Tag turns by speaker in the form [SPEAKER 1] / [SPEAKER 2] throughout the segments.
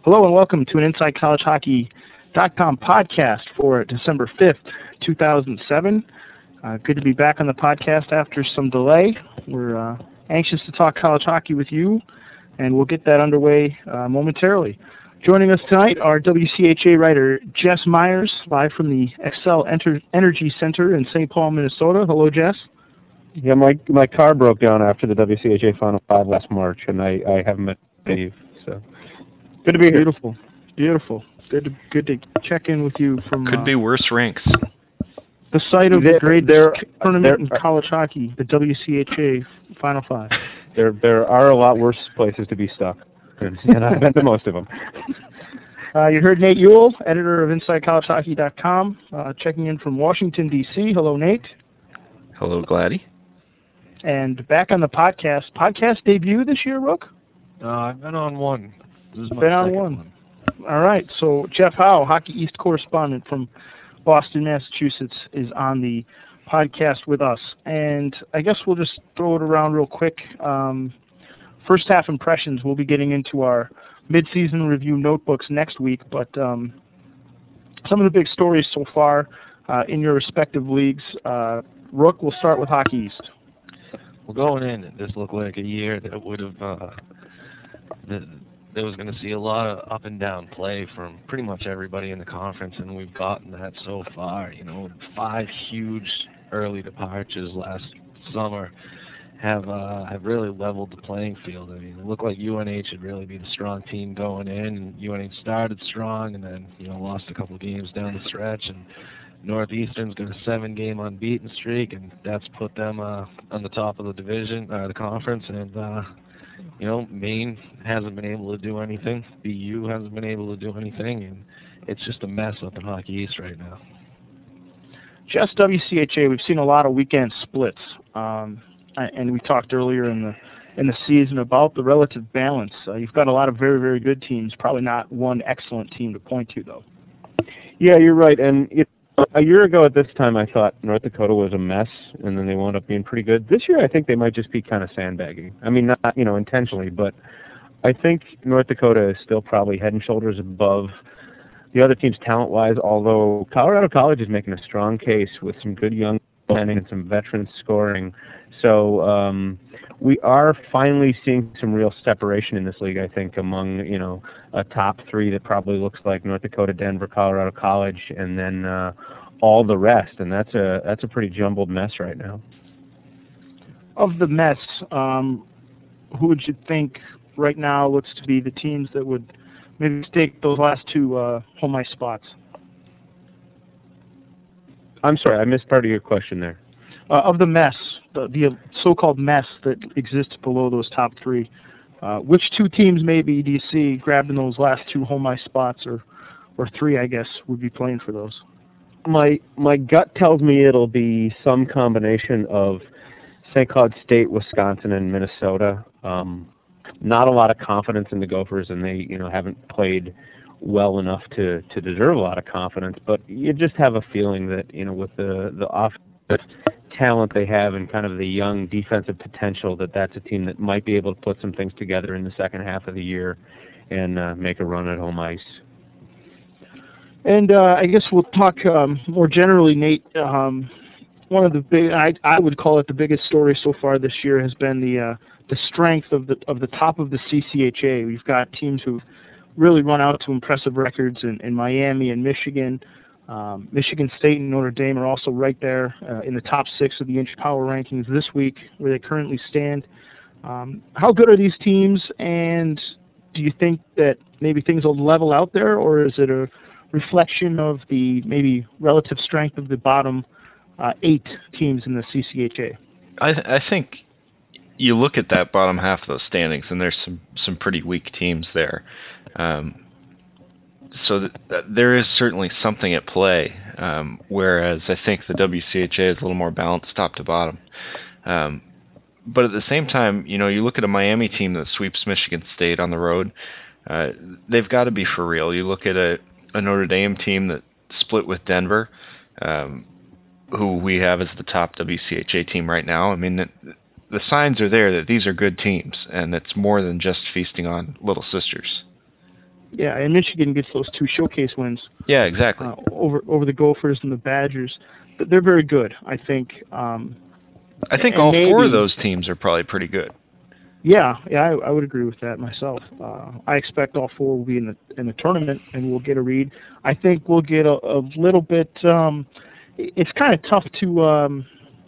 [SPEAKER 1] Hello and welcome to an InsideCollegeHockey.com podcast for December 5th, 2007. Good to be back on the podcast after some delay. We're anxious to talk college hockey with you, and we'll get that underway momentarily. Joining us tonight are WCHA writer Jess Myers, live from the Xcel Energy Center in St. Paul, Minnesota. Hello, Jess.
[SPEAKER 2] Yeah, my car broke down after the WCHA Final Five last March, and I haven't been Dave, so good to be here.
[SPEAKER 1] Beautiful. Good to check in with you from
[SPEAKER 3] could be worse rinks.
[SPEAKER 1] The site of the greatest tournament in college hockey, the WCHA Final Five.
[SPEAKER 2] There are a lot worse places to be stuck, and I've been to most of them.
[SPEAKER 1] You heard Nate Ewell, editor of InsideCollegeHockey.com, checking in from Washington, D.C. Hello, Nate.
[SPEAKER 3] Hello, Gladdy.
[SPEAKER 1] And back on the podcast debut this year, Rook?
[SPEAKER 4] I've been on one. This is my
[SPEAKER 1] second one. All right. So Jeff Howe, Hockey East correspondent from Boston, Massachusetts, is on the podcast with us. And I guess we'll just throw it around real quick. First half impressions, we'll be getting into our mid-season review notebooks next week. But some of the big stories so far in your respective leagues. Rook, we'll start with Hockey East.
[SPEAKER 4] Well, going in, this looked like a year that would have that was going to see a lot of up and down play from pretty much everybody in the conference, and we've gotten that so far. 5 huge early departures last summer have really leveled the playing field. I mean, it looked like UNH would really be the strong team going in, and UNH started strong, and then lost a couple games down the stretch, and Northeastern's got a 7-game unbeaten streak, and that's put them on the top of the division, the conference. And Maine hasn't been able to do anything. BU hasn't been able to do anything, and it's just a mess up in Hockey East right now.
[SPEAKER 1] Just WCHA, we've seen a lot of weekend splits, and we talked earlier in the season about the relative balance. You've got a lot of very, very good teams. Probably not one excellent team to point to, though.
[SPEAKER 2] Yeah, you're right, and a year ago at this time, I thought North Dakota was a mess, and then they wound up being pretty good. This year, I think they might just be kind of sandbagging. I mean, not intentionally, but I think North Dakota is still probably head and shoulders above the other teams talent-wise, although Colorado College is making a strong case with some good young goaltending and some veteran scoring. So we are finally seeing some real separation in this league, I think, among, a top 3 that probably looks like North Dakota, Denver, Colorado College, and then all the rest. And that's a pretty jumbled mess right now.
[SPEAKER 1] Of the mess, who would you think right now looks to be the teams that would maybe stake those last 2 home ice spots? I'm
[SPEAKER 2] sorry, I missed part of your question there.
[SPEAKER 1] Of the mess, the so-called mess that exists below those top 3, which 2 teams maybe do you see grabbing those last 2 home ice spots, or 3, I guess, would be playing for those?
[SPEAKER 2] My gut tells me it'll be some combination of St. Cloud State, Wisconsin, and Minnesota. Not a lot of confidence in the Gophers, and they haven't played well enough to deserve a lot of confidence. But you just have a feeling that with the offensive talent they have and kind of the young defensive potential, that's a team that might be able to put some things together in the second half of the year and make a run at home ice.
[SPEAKER 1] And I guess we'll talk more generally, Nate. One of the big, I would call it the biggest story so far this year, has been the strength of the top of the CCHA. We've got teams who've really run out to impressive records in Miami and Michigan. Michigan State and Notre Dame are also right there in the top 6 of the Inch Power rankings this week, where they currently stand. How good are these teams, and do you think that maybe things will level out there, or is it a reflection of the maybe relative strength of the bottom 8 teams in the CCHA?
[SPEAKER 3] I think you look at that bottom half of those standings, and there's some pretty weak teams there. So there is certainly something at play, whereas I think the WCHA is a little more balanced top to bottom. But at the same time, you look at a Miami team that sweeps Michigan State on the road, they've got to be for real. You look at a Notre Dame team that split with Denver, who we have as the top WCHA team right now. I mean, the signs are there that these are good teams, and it's more than just feasting on little sisters.
[SPEAKER 1] Yeah, and Michigan gets those 2 showcase wins
[SPEAKER 3] Yeah, exactly.
[SPEAKER 1] over the Gophers and the Badgers. But they're very good, I think.
[SPEAKER 3] I think
[SPEAKER 1] and
[SPEAKER 3] all 4 of
[SPEAKER 1] maybe-
[SPEAKER 3] those teams are probably pretty good.
[SPEAKER 1] Yeah, I would agree with that myself. I expect all 4 will be in the tournament, and we'll get a read. I think we'll get a little bit. It's kind of tough to.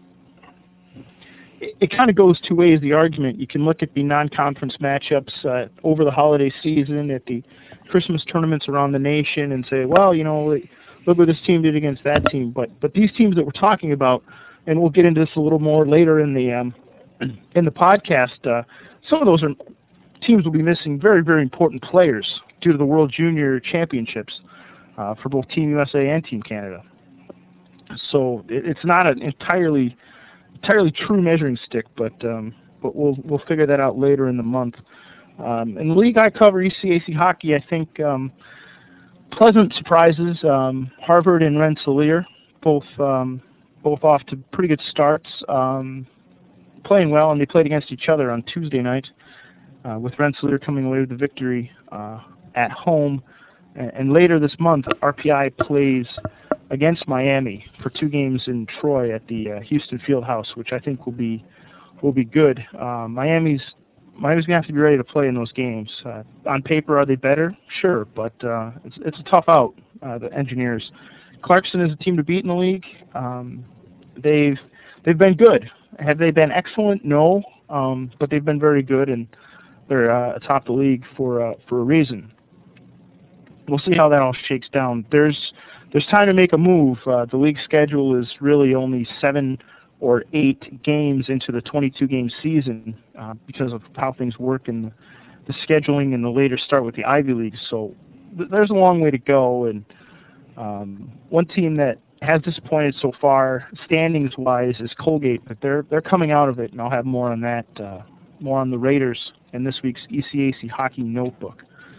[SPEAKER 1] It kind of goes 2 ways. The argument, you can look at the non-conference matchups over the holiday season, at the Christmas tournaments around the nation, and say, well, look what this team did against that team. But these teams that we're talking about, and we'll get into this a little more later in the podcast. Some of those teams will be missing very, very important players due to the World Junior Championships for both Team USA and Team Canada. So it's not an entirely true measuring stick, but we'll figure that out later in the month. In the league I cover, ECAC hockey, I think pleasant surprises. Harvard and Rensselaer, both off to pretty good starts. Playing well, and they played against each other on Tuesday night, with Rensselaer coming away with the victory at home. And later this month, RPI plays against Miami for 2 games in Troy at the Houston Fieldhouse, which I think will be good. Miami's gonna have to be ready to play in those games. On paper, are they better? Sure, but it's a tough out. The Engineers. Clarkson is a team to beat in the league. They've been good. Have they been excellent? No, but they've been very good, and they're atop the league for a reason. We'll see how that all shakes down. There's time to make a move. The league schedule is really only 7 or 8 games into the 22-game season because of how things work in the scheduling and the later start with the Ivy League. So there's a long way to go, and one team that has disappointed so far, standings-wise, is Colgate, but they're coming out of it, and I'll have more on that, more on the Raiders in this week's ECAC Hockey Notebook.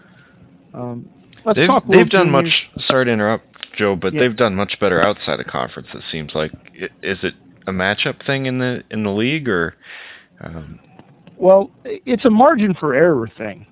[SPEAKER 3] They've done much. Sorry to interrupt, Joe, but
[SPEAKER 1] Yeah.
[SPEAKER 3] they've done much better outside of conference. It seems like. Is it a matchup thing in the league, or?
[SPEAKER 1] Well, it's a margin for error thing.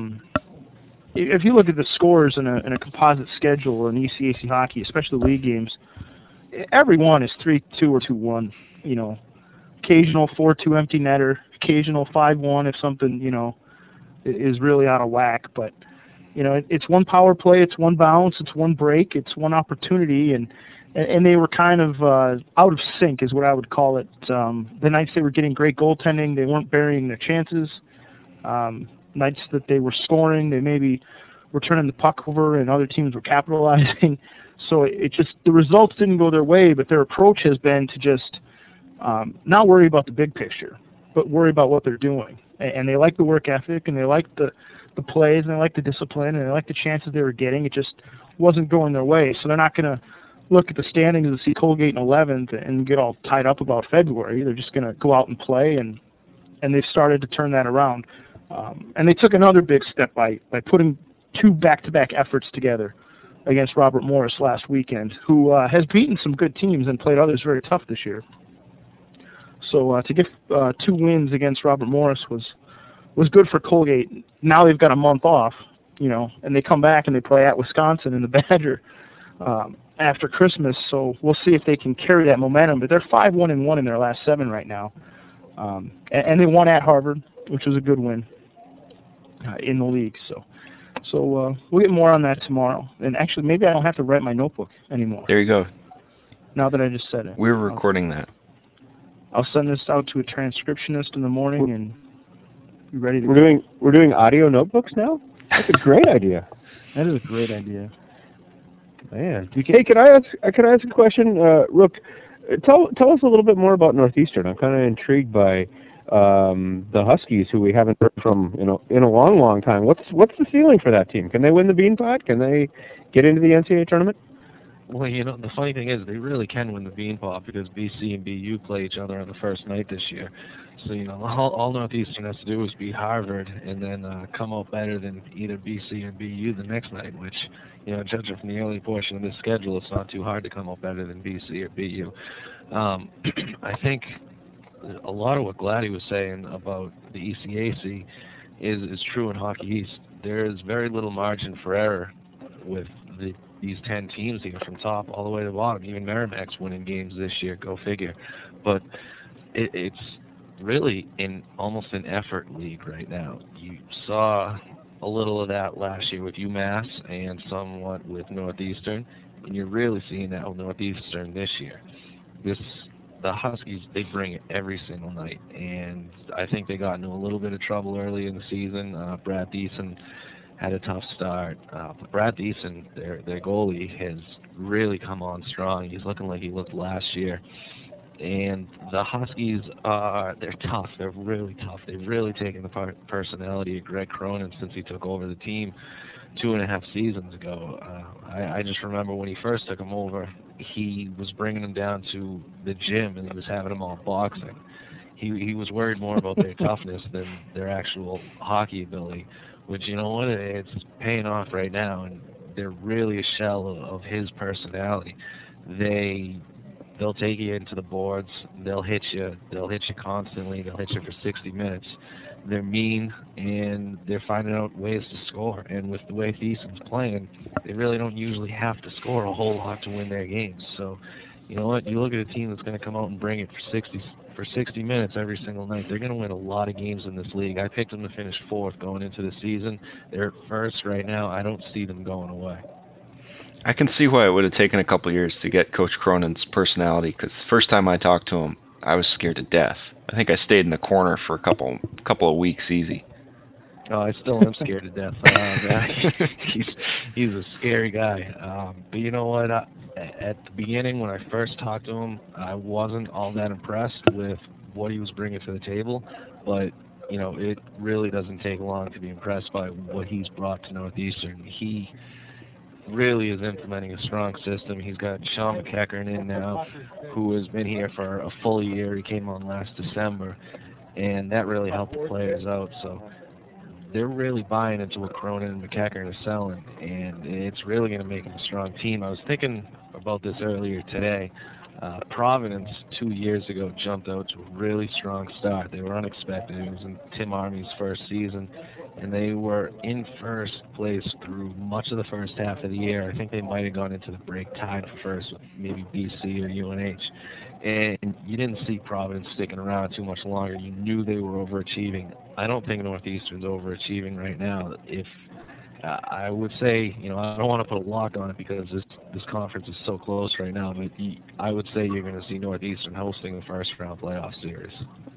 [SPEAKER 1] If you look at the scores in a composite schedule in ECAC hockey, especially league games, every one is 3-2 or 2-1. Occasional 4-2 empty netter, occasional 5-1 if something is really out of whack. But it's one power play, it's one bounce, it's one break, it's one opportunity, and they were kind of out of sync, is what I would call it. The nights they were getting great goaltending, they weren't burying their chances. Nights that they were scoring, they maybe were turning the puck over, and other teams were capitalizing. So the results didn't go their way, but their approach has been to just not worry about the big picture, but worry about what they're doing. And they like the work ethic, and they like the plays, and they like the discipline, and they like the chances they were getting. It just wasn't going their way. So they're not going to look at the standings and see Colgate in 11th and get all tied up about February. They're just going to go out and play, and they've started to turn that around. And they took another big step by putting 2 back-to-back efforts together against Robert Morris last weekend, who has beaten some good teams and played others very tough this year. So to get 2 wins against Robert Morris was good for Colgate. Now they've got a month off, and they come back and they play at Wisconsin in the Badger after Christmas. So we'll see if they can carry that momentum. But they're 5-1-1 in their last 7 right now, and they won at Harvard, which was a good win in the league. So we'll get more on that tomorrow. And actually, maybe I don't have to write my notebook anymore.
[SPEAKER 3] There you go.
[SPEAKER 1] Now that I just said it.
[SPEAKER 3] We're recording that.
[SPEAKER 1] I'll send this out to a transcriptionist in the morning and be ready to
[SPEAKER 2] We're doing audio notebooks now? That's a great idea.
[SPEAKER 1] That is a great idea.
[SPEAKER 2] Man. Hey, can I ask a question? Rook, tell us a little bit more about Northeastern. I'm kind of intrigued by the Huskies, who we haven't heard from in a long time. What's the ceiling for that team? Can they win the Beanpot? Can they get into the NCAA tournament?
[SPEAKER 4] Well, the funny thing is they really can win the Beanpot because BC and BU play each other on the first night this year. So, all Northeastern has to do is beat Harvard and then come out better than either BC and BU the next night, which, judging from the early portion of this schedule, it's not too hard to come out better than BC or BU. I think a lot of what Gladdy was saying about the ECAC is true in Hockey East. there's very little margin for error with these 10 teams here from top all the way to the bottom. Even Merrimack's winning games this year, go figure. But it's really almost an effort league right now. You saw a little of that last year with UMass and somewhat with Northeastern, and you're really seeing that with Northeastern this year. The Huskies, they bring it every single night, and I think they got into a little bit of trouble early in the season. Brad Thiessen had a tough start, but Brad Thiessen, their goalie, has really come on strong. He's looking like he looked last year. And the Huskies they're tough. They're really tough. They've really taken the personality of Greg Cronin since he took over the team 2.5 seasons ago. I just remember when he first took them over, he was bringing them down to the gym and he was having them all boxing. He was worried more about their toughness than their actual hockey ability, which, you know what, it's paying off right now, and they're really a shell of his personality. They'll take you into the boards. They'll hit you constantly. They'll hit you for 60 minutes. They're mean, and they're finding out ways to score. And with the way Thiessen's playing, they really don't usually have to score a whole lot to win their games. So, you know what? You look at a team that's going to come out and bring it for 60 minutes every single night. They're going to win a lot of games in this league. I picked them to finish 4th going into the season. They're at 1st right now. I don't see them going away.
[SPEAKER 3] I can see why it would have taken a couple of years to get Coach Cronin's personality, because the first time I talked to him, I was scared to death. I think I stayed in the corner for a couple of weeks easy.
[SPEAKER 4] Oh, I still am scared to death. He's a scary guy. But you know what? At the beginning, when I first talked to him, I wasn't all that impressed with what he was bringing to the table. But, you know, it really doesn't take long to be impressed by what he's brought to Northeastern. He really is implementing a strong system. He's got Sean McEachern in now, who has been here for a full year. He came on last December, and that really helped the players out. So they're really buying into what Cronin and McEachern are selling, and it's really going to make them a strong team. I was thinking about this earlier today. Providence 2 years ago jumped out to a really strong start. They were unexpected. It was in Tim Armey's first season, and they were in first place through much of the first half of the year. I think they might have gone into the break tied for first with maybe BC or UNH. And you didn't see Providence sticking around too much longer. You knew they were overachieving. I don't think Northeastern's overachieving right now. If I would say, you know, I don't want to put a lock on it because this conference is so close right now, but I would say you're going to see Northeastern hosting the first round playoff series.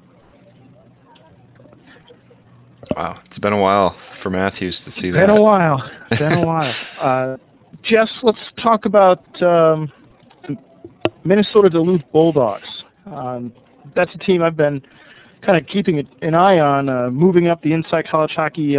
[SPEAKER 3] Wow, it's been a while for Matthews to see that.
[SPEAKER 1] Been a while. Been a while. Jess, let's talk about Minnesota Duluth Bulldogs. That's a team I've been kind of keeping an eye on, moving up the Inside College Hockey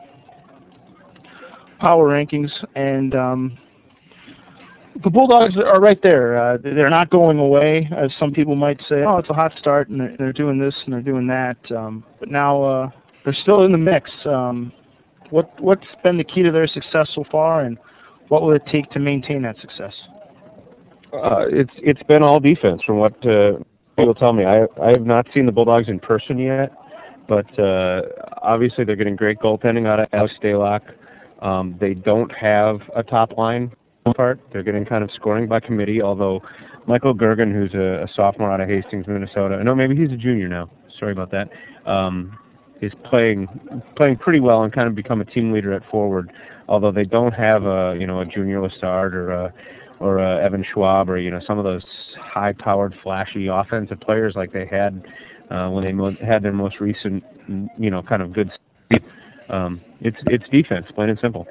[SPEAKER 1] power rankings, and the Bulldogs are right there. They're not going away, as some people might say. Oh, it's a hot start, and they're doing this and they're doing that. But now they're still in the mix. What's been the key to their success so far, and what will it take to maintain that success?
[SPEAKER 2] It's been all defense, from what people tell me. I have not seen the Bulldogs in person yet, but obviously they're getting great goaltending out of Alex Stalock. They don't have a top line part. They're getting kind of scoring by committee, although Michael Gergen, who's a sophomore out of Hastings, Minnesota, no, maybe he's a junior now, sorry about that, is playing pretty well and kind of become a team leader at forward, although they don't have a Junior Lessard or Evan Schwab or some of those high-powered, flashy offensive players like they had when they had their most recent kind of good speed. It's defense, plain and simple.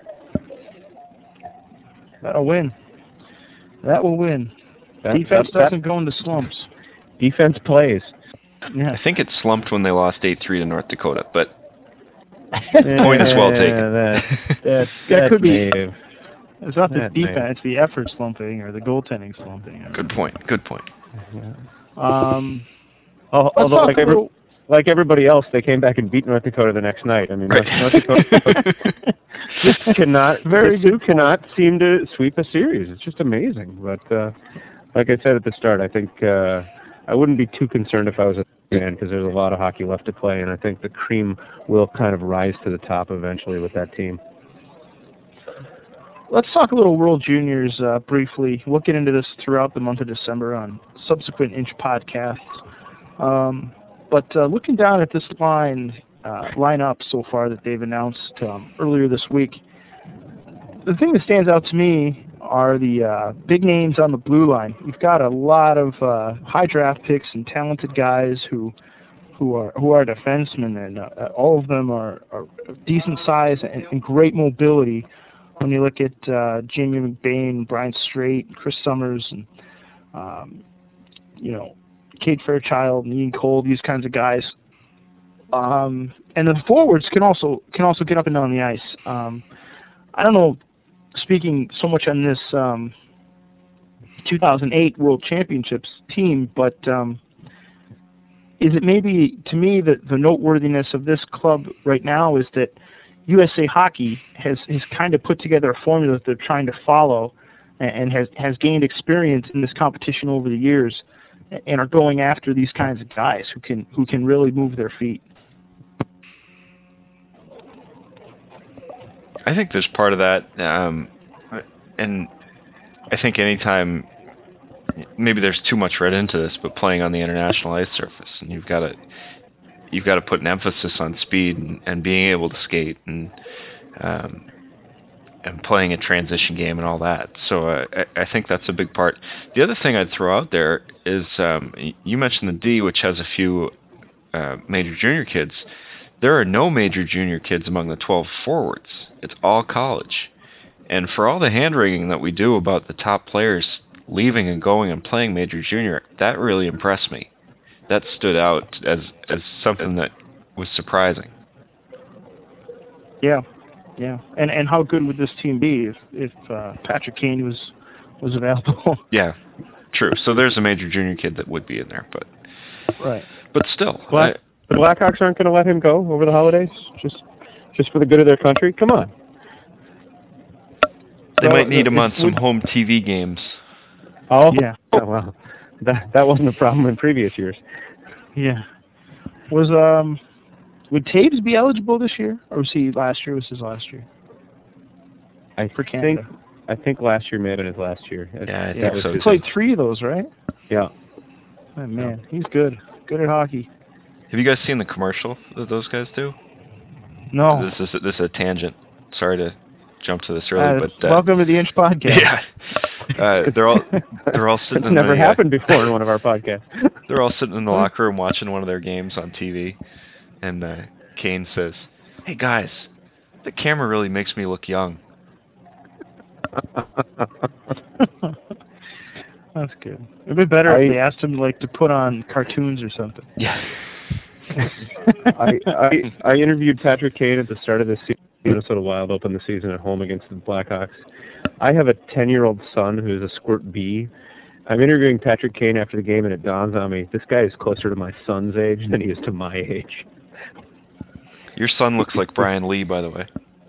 [SPEAKER 1] That'll win. That will win. Defense doesn't go into slumps.
[SPEAKER 2] Defense plays.
[SPEAKER 1] Yeah.
[SPEAKER 3] I think it slumped when they lost 8-3 to North Dakota, but point is well taken.
[SPEAKER 1] That could be.
[SPEAKER 2] Naive.
[SPEAKER 1] It's not the defense, it's the effort slumping or the goaltending slumping.
[SPEAKER 3] Good point.
[SPEAKER 2] Although, like everybody else, they came back and beat North Dakota the next night. I mean,
[SPEAKER 3] right.
[SPEAKER 2] North Dakota just cannot seem to sweep a series. It's just amazing. But like I said at the start, I think I wouldn't be too concerned if I was a fan because there's a lot of hockey left to play, and I think the cream will kind of rise to the top eventually with that team.
[SPEAKER 1] let's talk a little World Juniors briefly. We'll get into this throughout the month of December on subsequent Inch podcasts. But looking down at this lineup so far that they've announced earlier this week, the thing that stands out to me are the big names on the blue line. You've got a lot of high draft picks and talented guys who are defensemen, and all of them are decent size and great mobility. When you look at Jamie McBain, Brian Strait, Chris Summers, and Cade Fairchild and Ian Cole, these kinds of guys. And the forwards can also get up and down the ice. I don't know, speaking so much on this 2008 World Championships team, but is it maybe, to me, the noteworthiness of this club right now is that USA Hockey has kind of put together a formula that they're trying to follow and has gained experience in this competition over the years and are going after these kinds of guys who can really move their feet.
[SPEAKER 3] I think there's part of that, and I think anytime, maybe there's too much read into this, but playing on the international ice surface, and you've got to put an emphasis on speed and being able to skate and playing a transition game and all that. So I think that's a big part. The other thing I'd throw out there is you mentioned the D, which has a few major junior kids. There are no major junior kids among the 12 forwards. It's all college. And for all the hand-wringing that we do about the top players leaving and going and playing major junior, that really impressed me. That stood out as something that was surprising.
[SPEAKER 1] Yeah. And how good would this team be if Patrick Kane was available?
[SPEAKER 3] Yeah, true. So there's a major junior kid that would be in there, but
[SPEAKER 1] right.
[SPEAKER 3] But still,
[SPEAKER 2] the Blackhawks aren't going to let him go over the holidays, just for the good of their country. Come on.
[SPEAKER 3] They might need him on some home TV games.
[SPEAKER 2] Oh,
[SPEAKER 1] yeah.
[SPEAKER 2] Well, that wasn't a problem in previous years.
[SPEAKER 1] Yeah. Would Taves be eligible this year, or was he last year? Was his last year? For Canada.
[SPEAKER 2] I think last year may have been his last year.
[SPEAKER 3] Yeah, I think so.
[SPEAKER 1] He played 3 of those, right?
[SPEAKER 2] Yeah.
[SPEAKER 1] Oh, man, he's good. Good at hockey.
[SPEAKER 3] Have you guys seen the commercial that those guys do?
[SPEAKER 1] No.
[SPEAKER 3] This is a tangent. Sorry to jump to this early, but
[SPEAKER 1] welcome to the Inch podcast.
[SPEAKER 3] Yeah. They're all sitting.
[SPEAKER 2] It's never happened before in one of our podcasts.
[SPEAKER 3] They're all sitting in the locker room watching one of their games on TV, and Kane says, "Hey guys, the camera really makes me look young."
[SPEAKER 1] That's good. It'd be better if they asked him to put on cartoons or something.
[SPEAKER 3] Yeah.
[SPEAKER 2] I interviewed Patrick Kane at the start of this season. Minnesota Wild opened the season at home against the Blackhawks. I have a 10-year-old son who's a squirt bee. I'm interviewing Patrick Kane after the game, and it dawns on me, this guy is closer to my son's age than he is to my age.
[SPEAKER 3] Your son looks like Brian Lee, by the way.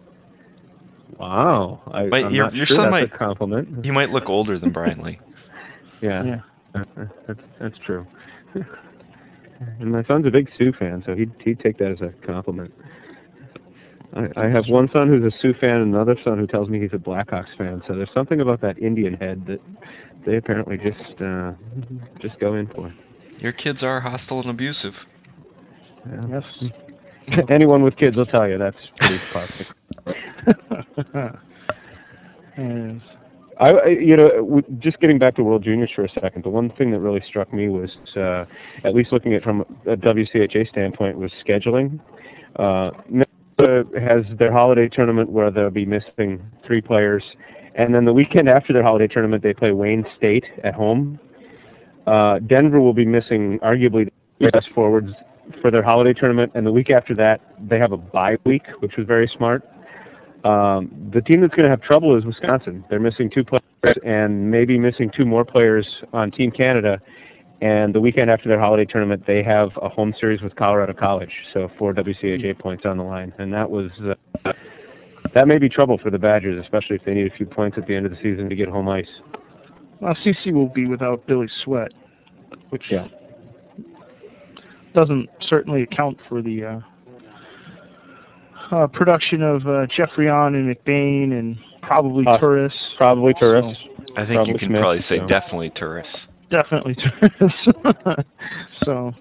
[SPEAKER 2] Wow.
[SPEAKER 3] Your son might,
[SPEAKER 2] a compliment.
[SPEAKER 3] He might look older than Brian Lee.
[SPEAKER 2] Yeah. That's true. And my son's a big Sioux fan, so he'd take that as a compliment. I have one son who's a Sioux fan and another son who tells me he's a Blackhawks fan. So there's something about that Indian head that they apparently just go in for.
[SPEAKER 3] Your kids are hostile and abusive.
[SPEAKER 2] Yeah.
[SPEAKER 1] Yes.
[SPEAKER 2] Anyone with kids will tell you that's pretty toxic.
[SPEAKER 1] Yes.
[SPEAKER 2] Just getting back to World Juniors for a second, the one thing that really struck me was, at least looking at it from a WCHA standpoint, was scheduling. Minnesota has their holiday tournament where they'll be missing 3 players, and then the weekend after their holiday tournament, they play Wayne State at home. Denver will be missing arguably the best forwards for their holiday tournament, and the week after that, they have a bye week, which was very smart. The team that's going to have trouble is Wisconsin. They're missing 2 players and maybe missing 2 more players on Team Canada. And the weekend after their holiday tournament, they have a home series with Colorado College. So 4 WCHA points on the line. And that may be trouble for the Badgers, especially if they need a few points at the end of the season to get home ice.
[SPEAKER 1] Well, CC will be without Billy Sweat, which doesn't certainly account for the production of Jeffrey On and McBain and probably tourists.
[SPEAKER 2] Probably tourists.
[SPEAKER 3] I think
[SPEAKER 2] Probably
[SPEAKER 3] you can
[SPEAKER 2] Smith,
[SPEAKER 3] probably say
[SPEAKER 2] so.
[SPEAKER 3] definitely tourists.
[SPEAKER 1] Definitely tourists. So,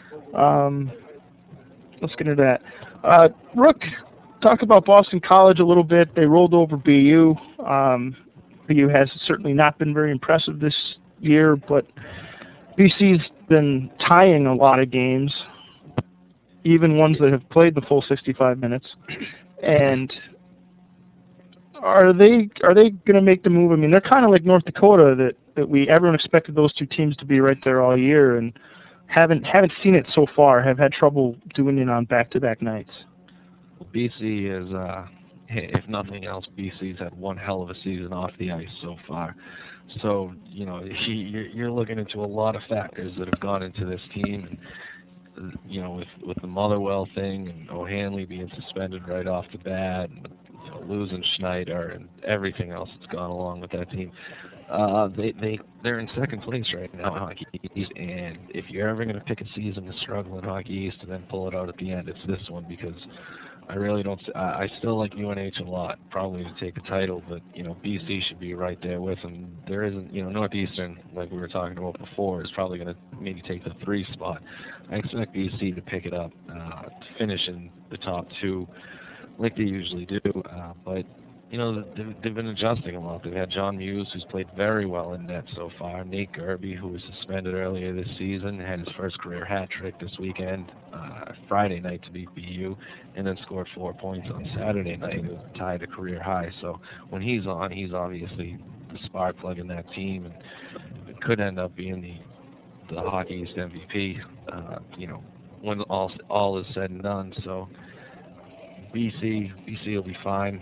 [SPEAKER 1] let's get into that. Rook, talk about Boston College a little bit. They rolled over BU. BU has certainly not been very impressive this year, but BC's been tying a lot of games, even ones that have played the full 65 minutes. And are they going to make the move? I mean, they're kind of like North Dakota that everyone expected those two teams to be right there all year, and haven't seen it so far. Have had trouble doing it on back-to-back nights.
[SPEAKER 4] BC is, if nothing else, BC's had one hell of a season off the ice so far. So, you're looking into a lot of factors that have gone into this team. And, with the Motherwell thing and O'Hanley being suspended right off the bat, and, losing Schneider and everything else that's gone along with that team. They're in second place right now in Hockey East, and if you're ever going to pick a season to struggle in Hockey East and then pull it out at the end, it's this one, because I really don't. I still like UNH a lot, probably to take the title, but BC should be right there with them. There isn't, Northeastern, like we were talking about before, is probably going to maybe take the 3 spot. I expect BC to pick it up, to finish in the top 2, like they usually do, but. They've been adjusting a lot. They've had John Muse, who's played very well in net so far. Nate Gerby, who was suspended earlier this season, had his first career hat trick this weekend, Friday night to beat BU, and then scored 4 points on Saturday night, tied a career high. So when he's on, he's obviously the spark plug in that team, and it could end up being the Hockey East MVP. When all is said and done. So BC will be fine.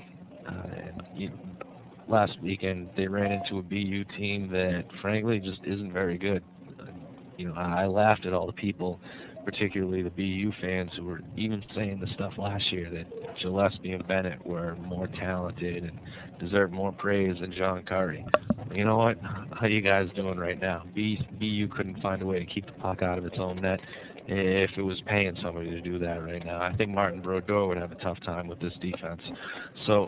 [SPEAKER 4] Last weekend they ran into a BU team that frankly just isn't very good. I laughed at all the people, particularly the BU fans, who were even saying the stuff last year that Gillespie and Bennett were more talented and deserved more praise than John Curry. You know what? How you guys doing right now? BU couldn't find a way to keep the puck out of its own net if it was paying somebody to do that right now. I think Martin Brodeur would have a tough time with this defense. So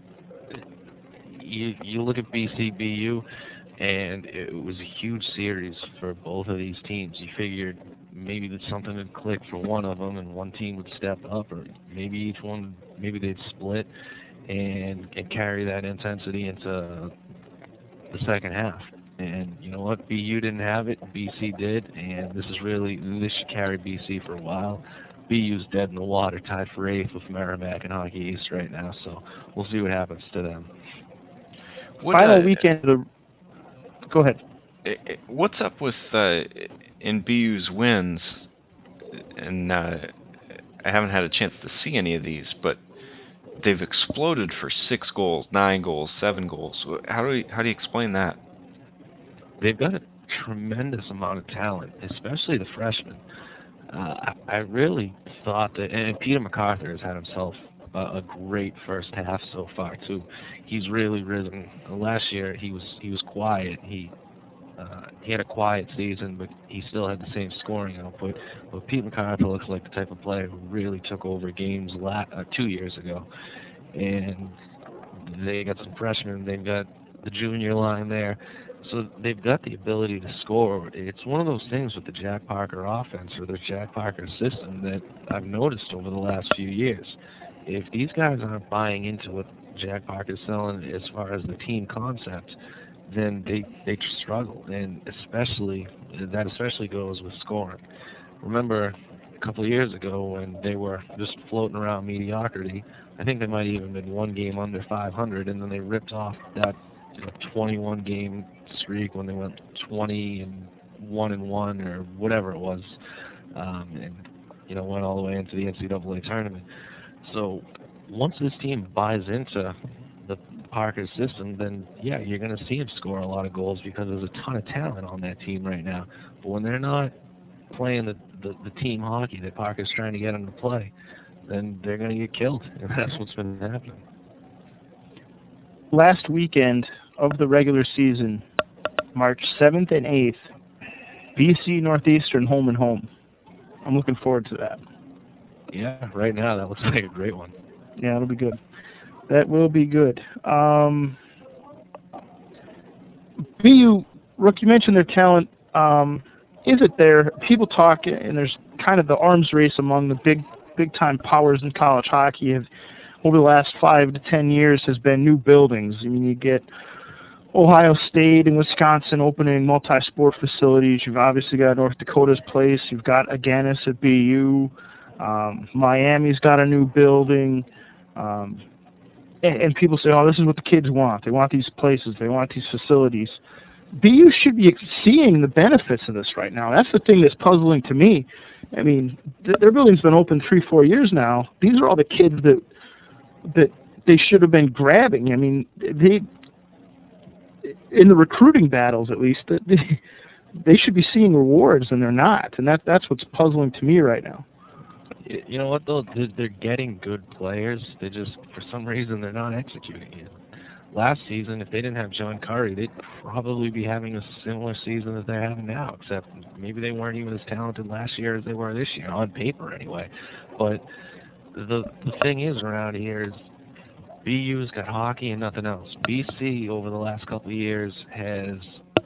[SPEAKER 4] you look at BCBU, and it was a huge series for both of these teams. You figured maybe that something would click for one of them and one team would step up, or maybe they'd split and carry that intensity into the second half. And you know what? BU didn't have it, BC did, and this should carry BC for a while. BU's dead in the water, tied for 8th with Merrimack and Hockey East right now, so we'll see what happens to them.
[SPEAKER 1] Final weekend. Go ahead.
[SPEAKER 3] What's up with in BU's wins? And I haven't had a chance to see any of these, but they've exploded for 6 goals, 9 goals, 7 goals. How do you explain that?
[SPEAKER 4] They've got a tremendous amount of talent, especially the freshmen. I really thought that, and Peter MacArthur has had himself a great first half so far too. He's really risen. Last year he was quiet. He had a quiet season, but he still had the same scoring output. But Pete MacArthur looks like the type of player who really took over games 2 years ago. And they got some freshmen. They've got the junior line there. So they've got the ability to score. It's one of those things with the Jack Parker offense or the Jack Parker system that I've noticed over the last few years. If these guys aren't buying into what Jack Parker's selling as far as the team concept, then they struggle. And especially goes with scoring. Remember a couple of years ago when they were just floating around mediocrity, I think they might even been one game under 500, and then they ripped off that 21 game streak when they went 20-1 or whatever it was, and went all the way into the NCAA tournament. So once this team buys into the Parker system, then yeah, you're going to see him score a lot of goals because there's a ton of talent on that team right now. But when they're not playing the team hockey that Parker's trying to get them to play, then they're going to get killed, and that's what's been happening.
[SPEAKER 1] Last weekend of the regular season, March 7th and 8th, BC Northeastern home and home. I'm looking forward to that.
[SPEAKER 4] Yeah, right now that looks like a great one.
[SPEAKER 1] Yeah, it'll be good. That will be good. BU, Rook, you mentioned their talent. Is it there? People talk, and there's kind of the arms race among the big time powers in college hockey. Over the last 5 to 10 years, has been new buildings. I mean, you get Ohio State and Wisconsin opening multi-sport facilities. You've obviously got North Dakota's place. You've got Agganis at BU. Miami's got a new building. And people say, oh, this is what the kids want. They want these places. They want these facilities. BU should be seeing the benefits of this right now. That's the thing that's puzzling to me. I mean, their building's been open 3-4 years now. These are all the kids that they should have been grabbing. I mean, in the recruiting battles, at least, they should be seeing rewards, and they're not. And that's what's puzzling to me right now.
[SPEAKER 4] You know what, though? They're getting good players. They just, for some reason, they're not executing it. Last season, if they didn't have John Curry, they'd probably be having a similar season that they're having now, except maybe they weren't even as talented last year as they were this year, on paper anyway. But the thing is around here is BU's got hockey and nothing else. BC, over the last couple of years, has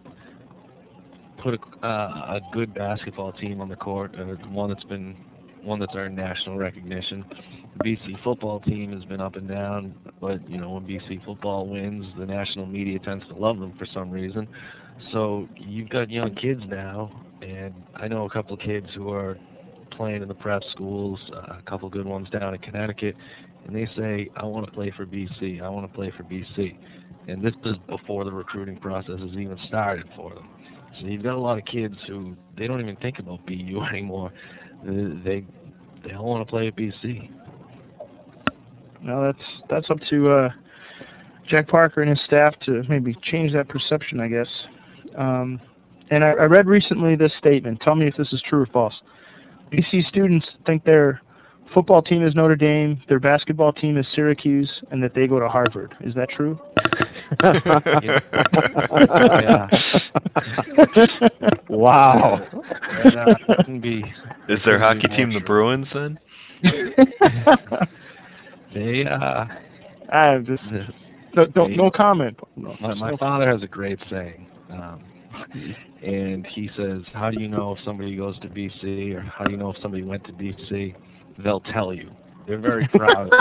[SPEAKER 4] put a good basketball team on the court, one that's earned national recognition. The BC football team has been up and down, but when BC football wins, the national media tends to love them for some reason. So you've got young kids now, and I know a couple of kids who are playing in the prep schools, a couple good ones down in Connecticut, and they say, I want to play for BC, I want to play for BC. And this is before the recruiting process has even started for them. So you've got a lot of kids who, they don't even think about BU anymore. They all want to play at BC.
[SPEAKER 1] Well, that's up to Jack Parker and his staff to maybe change that perception, I guess. And I read recently this statement. Tell me if this is true or false. BC students think their football team is Notre Dame, their basketball team is Syracuse, and that they go to Harvard. Is that true?
[SPEAKER 4] Yeah.
[SPEAKER 2] Wow.
[SPEAKER 4] Can be.
[SPEAKER 3] Is their hockey team the Bruins then?
[SPEAKER 4] They
[SPEAKER 1] I'm just no comment.
[SPEAKER 4] My father has a great saying, and he says, "How do you know if somebody goes to BC, or how do you know if somebody went to BC? They'll tell you." They're very proud.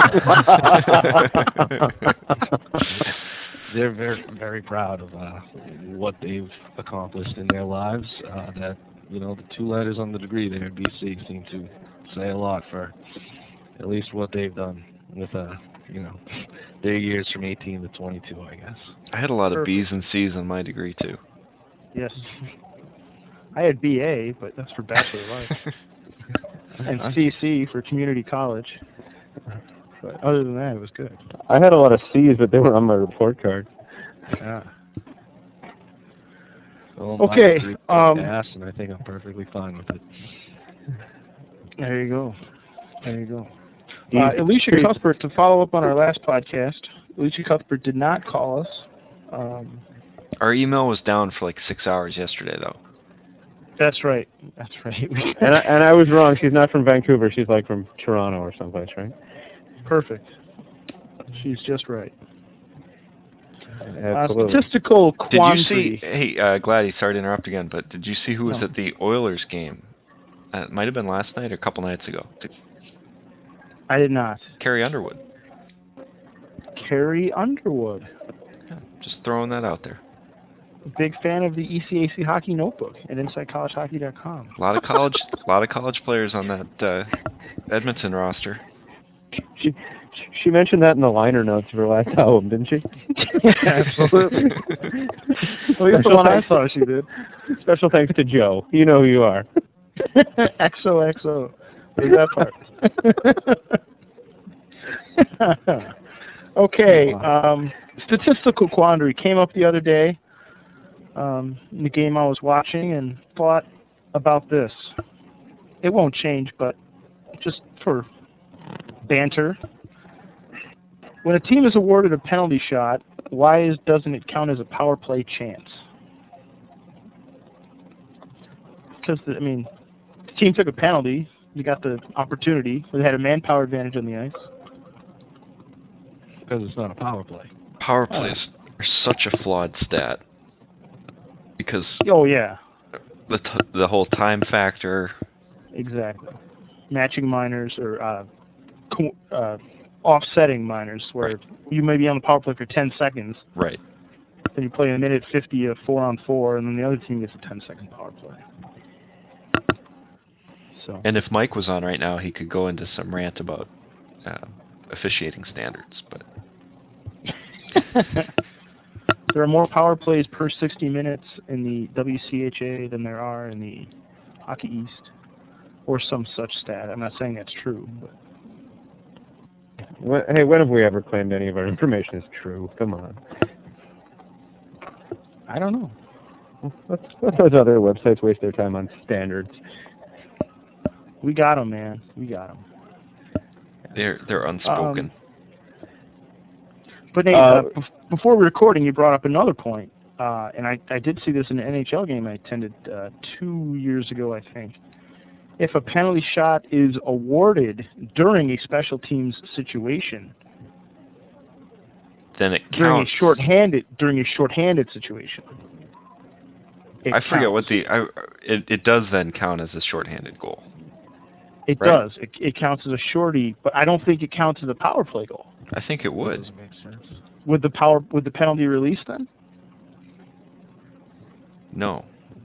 [SPEAKER 4] They're very, very proud of what they've accomplished in their lives. That the 2 letters on the degree there at BC seem to say a lot for at least what they've done with their years from 18 to 22, I guess.
[SPEAKER 3] I had a lot of B's and C's on my degree too.
[SPEAKER 1] Yes. I had BA, but that's for Bachelor of Arts. And CC for community college. But other than that, it was good.
[SPEAKER 2] I had a lot of C's, but they were on my report card.
[SPEAKER 1] Yeah.
[SPEAKER 4] Well,
[SPEAKER 1] okay.
[SPEAKER 4] And I think I'm perfectly fine with it.
[SPEAKER 1] There you go. Alicia Cuthbert, to follow up on our last podcast, Alicia Cuthbert did not call us.
[SPEAKER 3] Our email was down for like 6 hours yesterday, though.
[SPEAKER 1] That's right.
[SPEAKER 2] and I was wrong. She's not from Vancouver. She's like from Toronto or someplace, right?
[SPEAKER 1] Perfect. She's just right.
[SPEAKER 2] Absolutely.
[SPEAKER 1] Statistical quandary.
[SPEAKER 3] Did you see? Hey, Gladys, sorry to interrupt again, but did you see who was at the Oilers game? It might have been last night or a couple nights ago.
[SPEAKER 1] I did not.
[SPEAKER 3] Carrie Underwood.
[SPEAKER 1] Carrie Underwood.
[SPEAKER 3] Yeah, just throwing that out there.
[SPEAKER 1] Big fan of the ECAC Hockey Notebook at InsideCollegeHockey.com.
[SPEAKER 3] A lot of college players on that Edmonton roster.
[SPEAKER 2] She mentioned that in the liner notes of her last album, didn't she?
[SPEAKER 1] Yeah, absolutely. At least the one I saw she did.
[SPEAKER 2] Special thanks to Joe. You know who you are.
[SPEAKER 1] XOXO. There's that part. Okay. Statistical quandary came up the other day in the game I was watching, and thought about this. It won't change, but just for banter. When a team is awarded a penalty shot, why doesn't it count as a power play chance? Because, the team took a penalty. You got the opportunity. They had a manpower advantage on the ice.
[SPEAKER 4] Because it's not a power play.
[SPEAKER 3] Power plays are such a flawed stat because
[SPEAKER 1] Oh yeah,
[SPEAKER 3] the whole time factor.
[SPEAKER 1] exactly. Matching minors or offsetting minors, where
[SPEAKER 3] Right.
[SPEAKER 1] you may be on the power play for 10 seconds,
[SPEAKER 3] Right.
[SPEAKER 1] then you play a minute 50 of 4-on-4, and then the other team gets a 10-second power play. So.
[SPEAKER 3] And if Mike was on right now, he could go into some rant about officiating standards. But
[SPEAKER 1] There are more power plays per 60 minutes in the WCHA than there are in the Hockey East, or some such stat. I'm not saying that's true, but
[SPEAKER 2] Hey, when have we ever claimed any of our information is true? Come on.
[SPEAKER 1] I don't know.
[SPEAKER 2] Let those other websites waste their time on standards.
[SPEAKER 1] We got them, man. We got them.
[SPEAKER 3] they're unspoken.
[SPEAKER 1] But Nate, before we were recording, you brought up another point, and I did see this in an NHL game I attended 2 years ago, I think. If a penalty shot is awarded during a special teams situation,
[SPEAKER 3] Then it
[SPEAKER 1] during
[SPEAKER 3] counts.
[SPEAKER 1] a shorthanded situation,
[SPEAKER 3] I forget what
[SPEAKER 1] counts.
[SPEAKER 3] it does then count as a shorthanded goal.
[SPEAKER 1] It
[SPEAKER 3] right?
[SPEAKER 1] does. It counts as a shorty, but I don't think it counts as a power play goal.
[SPEAKER 3] I think it would.
[SPEAKER 4] Doesn't make sense.
[SPEAKER 1] Would the penalty release then?
[SPEAKER 3] No.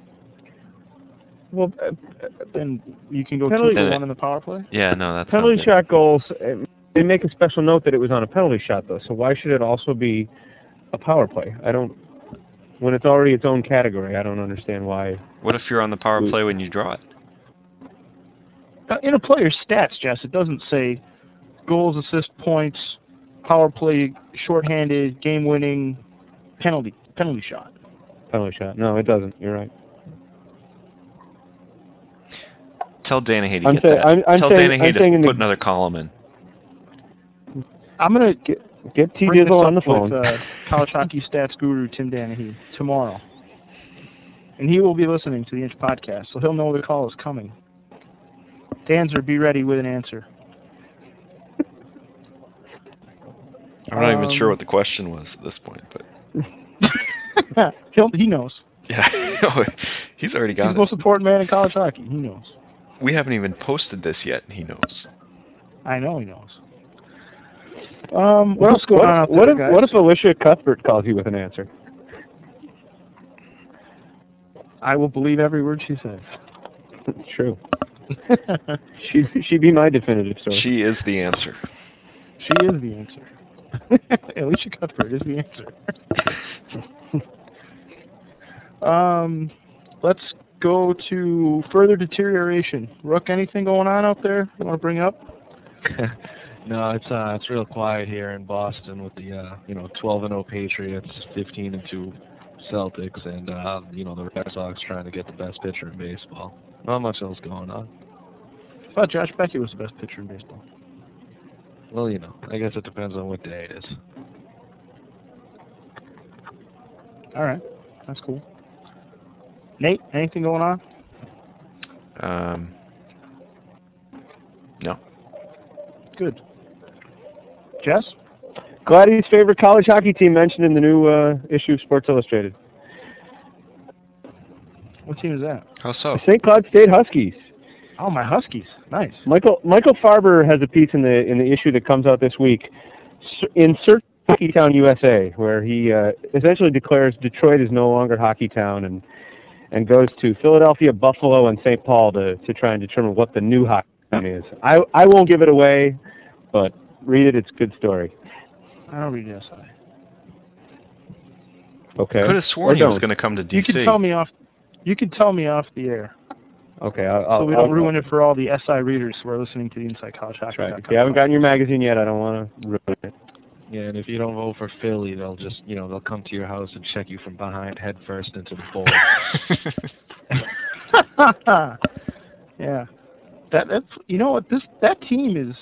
[SPEAKER 2] Well,
[SPEAKER 1] Then you can go
[SPEAKER 2] Penalty-
[SPEAKER 1] 2-1 in the power play.
[SPEAKER 3] Yeah, no, that's
[SPEAKER 2] penalty
[SPEAKER 3] not
[SPEAKER 2] shot goals, they make a special note that it was on a penalty shot, though. So why should it also be a power play? When it's already its own category, I don't understand why.
[SPEAKER 3] What if you're on the power play when you draw it?
[SPEAKER 1] In a player's stats, Jess, it doesn't say goals, assists, points, power play, shorthanded, game-winning, penalty shot.
[SPEAKER 2] Penalty shot. No, it doesn't. You're right.
[SPEAKER 3] Tell Danahy to
[SPEAKER 2] I'm
[SPEAKER 3] get
[SPEAKER 2] saying-
[SPEAKER 3] that.
[SPEAKER 2] I'm
[SPEAKER 3] Tell
[SPEAKER 2] saying-
[SPEAKER 3] Danahy
[SPEAKER 2] I'm saying in
[SPEAKER 3] to
[SPEAKER 2] the-
[SPEAKER 3] put another column in.
[SPEAKER 1] I'm gonna
[SPEAKER 2] Get T.
[SPEAKER 1] bring this
[SPEAKER 2] Dizzle on the
[SPEAKER 1] up
[SPEAKER 2] phone.
[SPEAKER 1] with college hockey stats guru Tim Danahy tomorrow, and he will be listening to the Inch podcast, so he'll know the call is coming. Danzer, be ready with an answer.
[SPEAKER 3] I'm not even sure what the question was at this point, but
[SPEAKER 1] He knows.
[SPEAKER 3] yeah, he's already
[SPEAKER 1] He's
[SPEAKER 3] got
[SPEAKER 1] the most important man in college hockey. He knows.
[SPEAKER 3] We haven't even posted this yet, and he knows.
[SPEAKER 1] I know he knows. What else going on out there, guys?
[SPEAKER 2] What if Alicia Cuthbert calls you with an answer?
[SPEAKER 1] I will believe every word she says.
[SPEAKER 2] It's true. She'd be my definitive source.
[SPEAKER 3] She is the answer.
[SPEAKER 1] She is the answer. Alicia Cuthbert is the answer. Let's go to further deterioration. Rook, anything going on out there you want to bring up?
[SPEAKER 4] No, it's real quiet here in Boston with the 12-0 Patriots, 15-2 Celtics, and the Red Sox trying to get the best pitcher in baseball. Not much else going on.
[SPEAKER 1] I thought Josh Beckett was the best pitcher in baseball.
[SPEAKER 4] Well, I guess it depends on what day it is.
[SPEAKER 1] All right, that's cool. Nate, anything going on?
[SPEAKER 3] No.
[SPEAKER 1] Good. Jess?
[SPEAKER 2] Gladys' favorite college hockey team mentioned in the new issue of Sports Illustrated.
[SPEAKER 1] What team is that?
[SPEAKER 3] How so?
[SPEAKER 2] The St. Cloud State Huskies.
[SPEAKER 1] Oh, my Huskies. Nice.
[SPEAKER 2] Michael Farber has a piece in the issue that comes out this week in Search Hockey Town, USA, where he essentially declares Detroit is no longer Hockey Town and goes to Philadelphia, Buffalo, and St. Paul to try and determine what the new Hockey Town is. I won't give it away, but read it. It's a good story.
[SPEAKER 1] I don't read SI.
[SPEAKER 2] Okay.
[SPEAKER 3] Could have sworn
[SPEAKER 2] Or
[SPEAKER 3] he was
[SPEAKER 2] don't.
[SPEAKER 3] going to come to DC.
[SPEAKER 1] You can tell me off. You can tell me off the air,
[SPEAKER 2] Okay.
[SPEAKER 1] so we don't ruin it for all the SI readers who are listening to the Inside College Hockey.
[SPEAKER 2] Right. If you haven't gotten your magazine yet, I don't want to ruin it.
[SPEAKER 4] Yeah, and if you don't vote for Philly, they'll just, they'll come to your house and check you from behind, head first into the bowl.
[SPEAKER 1] Yeah. That's you know what that team is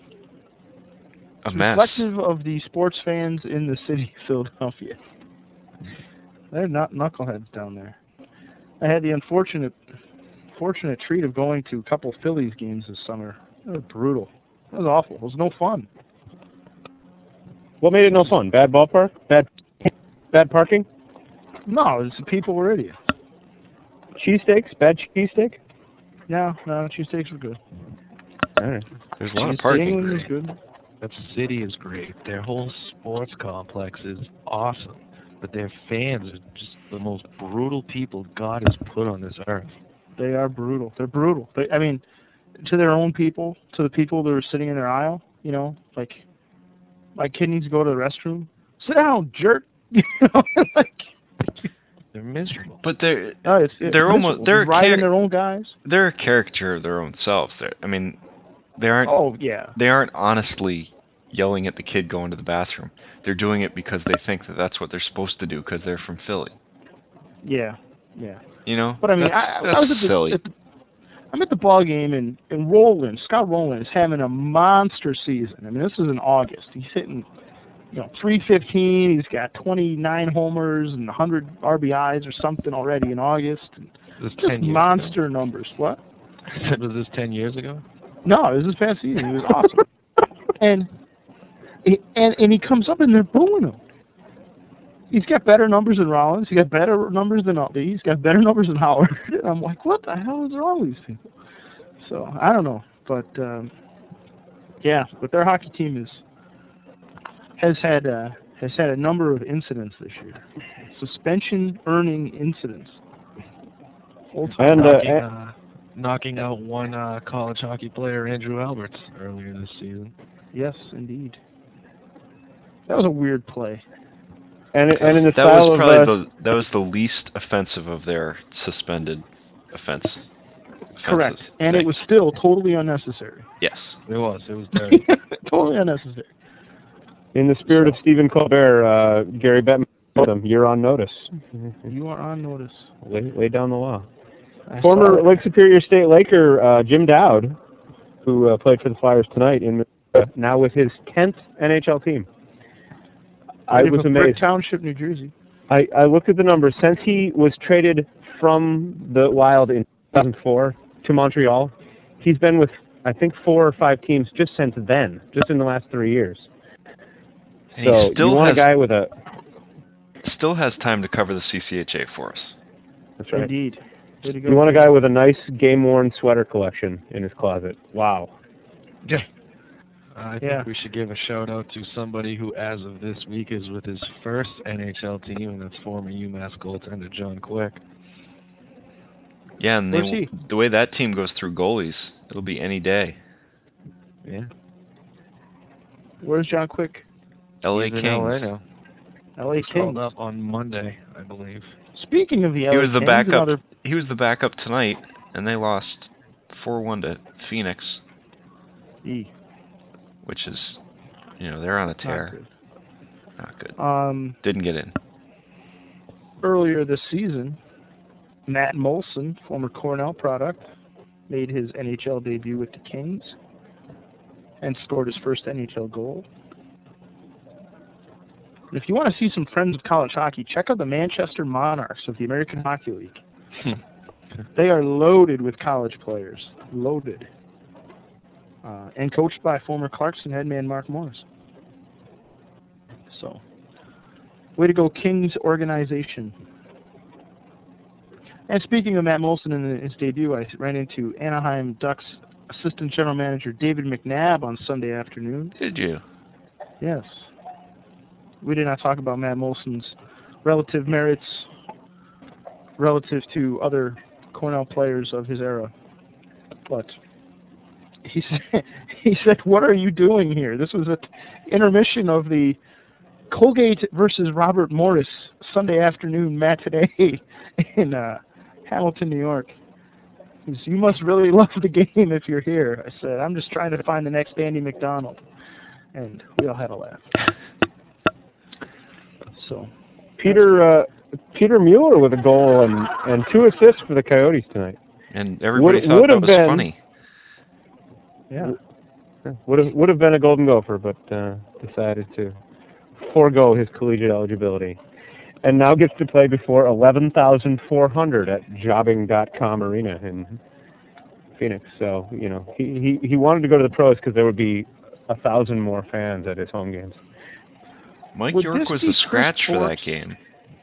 [SPEAKER 3] A mess.
[SPEAKER 1] reflective of the sports fans in the city of Philadelphia. They're not knuckleheads down there. I had the unfortunate treat of going to a couple Phillies games this summer. It was brutal. It was awful. It was no fun.
[SPEAKER 2] What made it no fun? Bad ballpark? Bad parking?
[SPEAKER 1] No, it's the people were idiots.
[SPEAKER 2] Cheesesteaks? Bad cheesesteak?
[SPEAKER 1] No, cheesesteaks were good.
[SPEAKER 2] All right.
[SPEAKER 3] There's a lot of
[SPEAKER 1] The
[SPEAKER 3] parking.
[SPEAKER 1] England was good.
[SPEAKER 4] That city is great. Their whole sports complex is awesome. But their fans are just the most brutal people God has put on this earth.
[SPEAKER 1] They are brutal. They're brutal. I mean, to their own people, to the people that were sitting in their aisle, you know, like, my kid needs to go to the restroom. Sit down, jerk. You know, like,
[SPEAKER 4] They're miserable.
[SPEAKER 3] But they're
[SPEAKER 1] it's
[SPEAKER 3] they're almost
[SPEAKER 1] miserable.
[SPEAKER 3] they're
[SPEAKER 1] Just riding their own guys.
[SPEAKER 3] they're a caricature of their own selves. I mean, they aren't
[SPEAKER 1] Oh yeah.
[SPEAKER 3] they aren't honestly yelling at the kid going to the bathroom. They're doing it because they think that that's what they're supposed to do because they're from Philly.
[SPEAKER 1] Yeah.
[SPEAKER 3] You know?
[SPEAKER 1] But I mean,
[SPEAKER 3] that's
[SPEAKER 1] I was
[SPEAKER 3] silly.
[SPEAKER 1] I'm at the ball game, and Scott Rowland is having a monster season. I mean, this is in August. He's hitting, 315. He's got 29 homers and 100 RBIs or something already in August.
[SPEAKER 4] This
[SPEAKER 1] Just
[SPEAKER 4] 10 years
[SPEAKER 1] monster numbers. What?
[SPEAKER 4] ago. Was this 10 years ago?
[SPEAKER 1] No, it was this past season. It was awesome. and he comes up and they're booing him. He's got better numbers than Rollins. He's got better numbers than Utley. He's got better numbers than Howard. And I'm like, what the hell is wrong with these people? So I don't know, but but their hockey team has had a number of incidents this year, suspension earning incidents.
[SPEAKER 4] Knocking out one college hockey player, Andrew Alberts, earlier this season.
[SPEAKER 1] Yes, indeed. That was a weird play.
[SPEAKER 2] And in the
[SPEAKER 3] that
[SPEAKER 2] style
[SPEAKER 3] was probably
[SPEAKER 2] of
[SPEAKER 3] that was the least offensive of their suspended offenses.
[SPEAKER 1] Correct, and it was still totally unnecessary.
[SPEAKER 3] Yes,
[SPEAKER 4] it was dirty.
[SPEAKER 1] Totally unnecessary.
[SPEAKER 2] in the spirit of Stephen Colbert, Gary Bettman told him, "You're on notice.
[SPEAKER 1] You are on notice.
[SPEAKER 2] Lay down the law." Former Lake Superior State Laker Jim Dowd, who played for the Flyers tonight, now with his 10th NHL team. I was amazed.
[SPEAKER 1] Brick Township, New Jersey.
[SPEAKER 2] I looked at the numbers. Since he was traded from the Wild in 2004 to Montreal, he's been with, I think, 4 or 5 teams just since then, just in the last 3 years.
[SPEAKER 3] and
[SPEAKER 2] So
[SPEAKER 3] he still
[SPEAKER 2] you want
[SPEAKER 3] has
[SPEAKER 2] a guy with a...
[SPEAKER 3] still has time to cover the CCHA for us.
[SPEAKER 2] That's right.
[SPEAKER 1] Indeed. Way to go.
[SPEAKER 2] You want a guy with a nice game-worn sweater collection in his closet. Wow.
[SPEAKER 1] Yeah.
[SPEAKER 4] I think we should give a shout-out to somebody who, as of this week, is with his first NHL team, and that's former UMass goaltender John Quick.
[SPEAKER 3] Yeah, and
[SPEAKER 1] Where's he?
[SPEAKER 3] the way that team goes through goalies, it'll be any day.
[SPEAKER 4] Yeah.
[SPEAKER 1] Where's John Quick?
[SPEAKER 3] LA
[SPEAKER 4] He's in
[SPEAKER 3] Kings.
[SPEAKER 4] LA now.
[SPEAKER 1] LA
[SPEAKER 4] He's called
[SPEAKER 1] Kings.
[SPEAKER 4] up on Monday, I believe.
[SPEAKER 1] Speaking of the LA
[SPEAKER 3] He was the
[SPEAKER 1] Kings,
[SPEAKER 3] backup.
[SPEAKER 1] another...
[SPEAKER 3] He was the backup tonight, and they lost 4-1 to Phoenix, which is, they're on a tear. Not good. Didn't get in.
[SPEAKER 1] Earlier this season, Matt Molson, former Cornell product, made his NHL debut with the Kings and scored his first NHL goal. And if you want to see some friends of college hockey, check out the Manchester Monarchs of the American Hockey League. They are loaded with college players. Loaded. And coached by former Clarkson headman Mark Morris. So, way to go, Kings organization. And speaking of Matt Molson in his debut, I ran into Anaheim Ducks assistant general manager David McNabb on Sunday afternoon.
[SPEAKER 3] Did you?
[SPEAKER 1] Yes. We did not talk about Matt Molson's relative merits relative to other Cornell players of his era. But he said, what are you doing here? This was an intermission of the Colgate versus Robert Morris Sunday afternoon matinee in Hamilton, New York. He said, you must really love the game if you're here. I said, I'm just trying to find the next Andy McDonald. And we all had a laugh. So,
[SPEAKER 2] Peter Mueller with a goal and 2 assists for the Coyotes tonight.
[SPEAKER 3] And everybody thought that was funny.
[SPEAKER 1] Yeah.
[SPEAKER 2] Would have been a Golden Gopher, but decided to forego his collegiate eligibility. And now gets to play before 11,400 at jobbing.com arena in Phoenix. So, he wanted to go to the pros because there would be 1,000 more fans at his home games.
[SPEAKER 3] Mike
[SPEAKER 1] Would
[SPEAKER 3] York
[SPEAKER 1] this
[SPEAKER 3] was
[SPEAKER 1] be
[SPEAKER 3] the
[SPEAKER 1] Chris
[SPEAKER 3] scratch for that
[SPEAKER 1] Bork's-
[SPEAKER 3] game.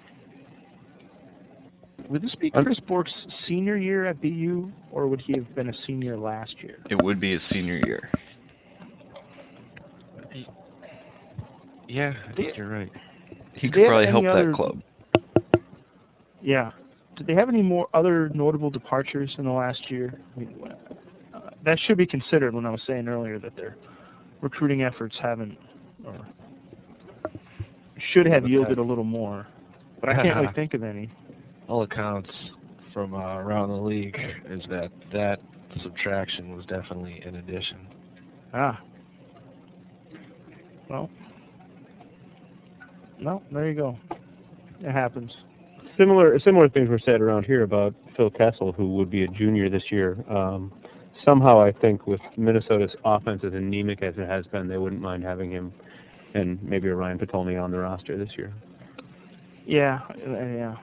[SPEAKER 1] Would this be Chris Bork's senior year at BU, or would he have been a senior last year?
[SPEAKER 3] It would be his senior year.
[SPEAKER 4] Yeah, I think you're right.
[SPEAKER 3] He
[SPEAKER 1] Do
[SPEAKER 3] could
[SPEAKER 1] they have
[SPEAKER 3] probably
[SPEAKER 1] any
[SPEAKER 3] help
[SPEAKER 1] other-
[SPEAKER 3] that club.
[SPEAKER 1] Yeah. Did they have any more other notable departures in the last year? I mean, that should be considered when I was saying earlier that their recruiting efforts haven't, or should have yielded a little more. But I can't really think of any.
[SPEAKER 4] All accounts from around the league is that subtraction was definitely an addition.
[SPEAKER 1] Ah. Well. No, there you go. It happens.
[SPEAKER 2] Similar things were said around here about Phil Kessel, who would be a junior this year. Somehow, I think with Minnesota's offense as anemic as it has been, they wouldn't mind having him and maybe a Ryan Patolny on the roster this year.
[SPEAKER 1] Yeah, yeah.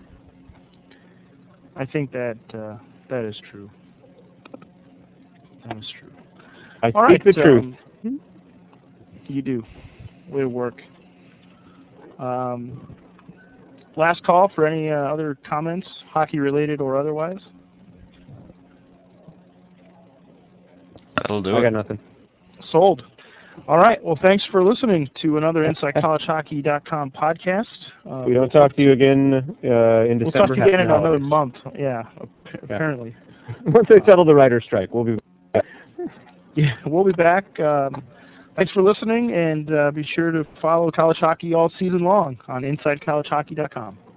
[SPEAKER 1] I think that that is true. That is true.
[SPEAKER 2] I
[SPEAKER 1] All
[SPEAKER 2] speak
[SPEAKER 1] right,
[SPEAKER 2] the truth.
[SPEAKER 1] You do. Way to work. Last call for any other comments, hockey related or otherwise.
[SPEAKER 3] That'll do
[SPEAKER 2] I
[SPEAKER 3] it.
[SPEAKER 2] got nothing.
[SPEAKER 1] Sold. All right. Well, thanks for listening to another InsideCollegeHockey.com podcast.
[SPEAKER 2] We don't talk to you again in December.
[SPEAKER 1] We'll talk again in another
[SPEAKER 2] holidays.
[SPEAKER 1] month. Yeah, apparently.
[SPEAKER 2] Once they settle the writer's strike, we'll be back.
[SPEAKER 1] Yeah, we'll be back. Thanks for listening, and be sure to follow college hockey all season long on InsideCollegeHockey.com.